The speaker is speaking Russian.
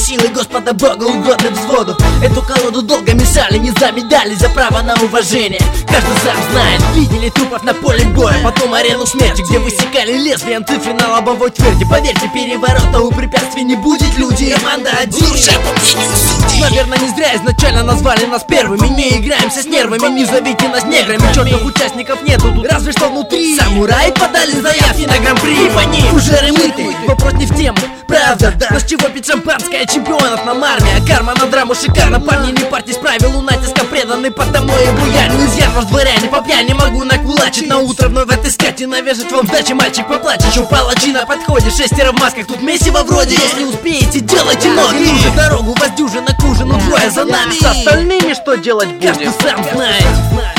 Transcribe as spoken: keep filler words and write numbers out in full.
силы Господа Бога угодны взводу. Эту колоду долго мешали, не замедали за право на уважение. Каждый сам знает, видели трупов на поле боя, потом арену смерти, где высекали лезвием цифры на лобовой тверди. Поверьте, переворота у препятствий не будет, люди, команда один. Наверное, не зря изначально назвали нас первыми. Не играемся с нервами, не зовите нас неграми. Чертов участников нету тут, разве что внутри. Самураи подали заявки на гран-при, по ним уже рымыты. Вопрос не в тему, правда, да. Но с чего пить шампанское, чемпионов нам армия. Карма на драму шикарно, парни, не парьтесь, правилу натиска преданы, потому и буяню. Изъян ваш дворяне, по пьяни могу накулачить. На утро вновь отыскать и навешать вам сдачи, мальчик поплачет. Чё палачи на подходе, шестеро в масках, тут месиво вроде. Если успеете, делайте ноги. Ту же дорогу, воздюжина к ужину, двое за нами. С остальными что делать будем? Каждый сам знает.